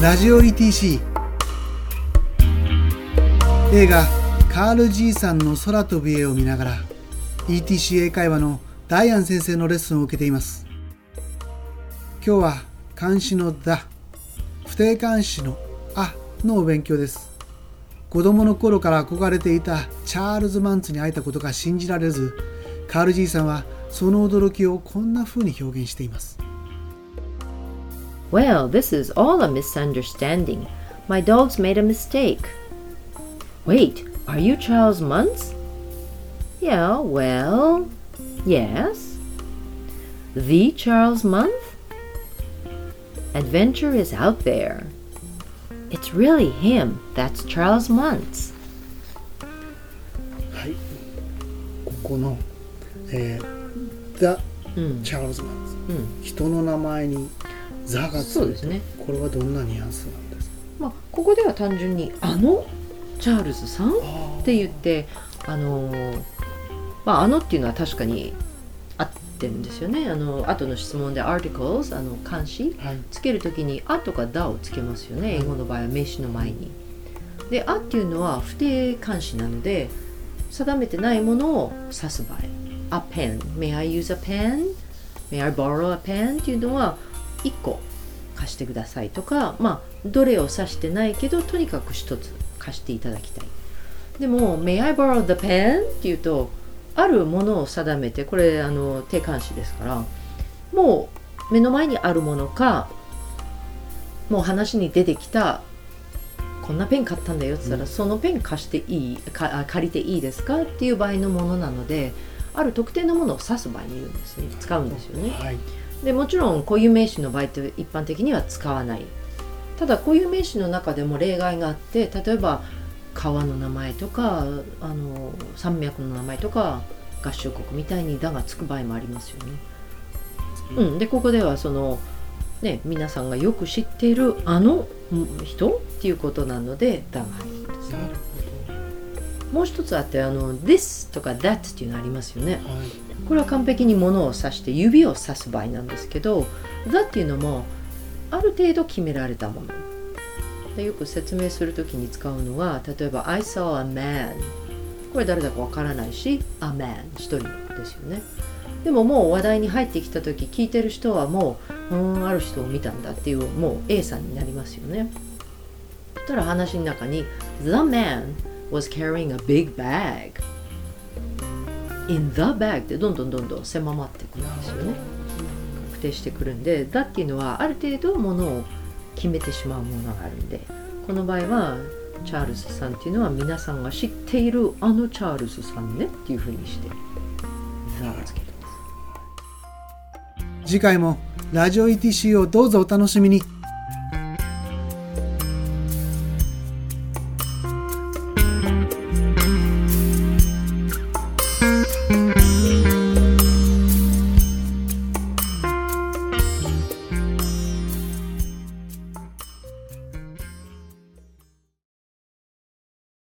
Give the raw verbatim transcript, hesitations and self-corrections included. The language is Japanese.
ラジオ イーティーシー 映画カール・ジーさんの空飛び絵を見ながら イーティーシー 英会話のダイアン先生のレッスンを受けています。今日は冠詞のだ、不定冠詞のあのお勉強です。子供の頃から憧れていたチャールズ・マンツに会えたことが信じられず、カール・ジーさんはその驚きをこんな風に表現しています。 Well, this is all a misunderstanding. My dogs made a mistake. Wait, are you Charles Muntz? Yeah, well, yes. The Charles Muntz? Adventure is out there. It's really him. That's Charles Muntz. はい、ここの、えー、The Charles Muntz、うん、人の名前にザがついて、ね、これはどんなニュアンスなんですか？ まあ、ここでは単純にあのチャールズさんって言ってあの、まあ、あのっていうのは確かに合ってるんですよね。あの後の質問で articles あの冠詞、はい、つけるときにあとかだをつけますよね。英語の場合は名詞の前に。であっていうのは不定冠詞なので定めてないものを指す場合 a pen may I use a pen may I borrow a pen っていうのはいっこ貸してくださいとか、まあどれを指してないけどとにかくひとつ貸していただきたい。でも May I borrow the pen っていうとあるものを定めて、これあの定冠詞ですからもう目の前にあるものか、もう話に出てきたこんなペン買ったんだよって言ったら、うん、そのペン貸していいか借りていいですかっていう場合のものなので、ある特定のものを指す場合に言うんですね、使うんですよね、はい。でもちろん固有名詞の場合って一般的には使わない。ただ固有名詞の中でも例外があって、例えば川の名前とかあの山脈の名前とか合衆国みたいにだがつく場合もありますよね、うん、でここではその、ね、皆さんがよく知っているあの人っていうことなのでだが入るんですね。もう一つあってあの this とか that っていうのありますよね、はい。これは完璧に物を指して指を指す場合なんですけど、 the っていうのもある程度決められたもので、よく説明するときに使うのは、例えば I saw a man、 これ誰だかわからないし a man 一人ですよね。でももう話題に入ってきたとき聞いてる人はもう、うーんある人を見たんだっていうもう A さんになりますよね。ただ話の中に The man was carrying a big bag in the bag ってどんどんどんどん狭まってくるんですよね。確定してくるんで、だっていうのはある程度ものを決めてしまうものがあるんで、この場合はチャールズさんっていうのは皆さんが知っているあのチャールズさんねっていうふうにしてザをつけてます。 次回もラジオ イーティーシー をどうぞお楽しみに。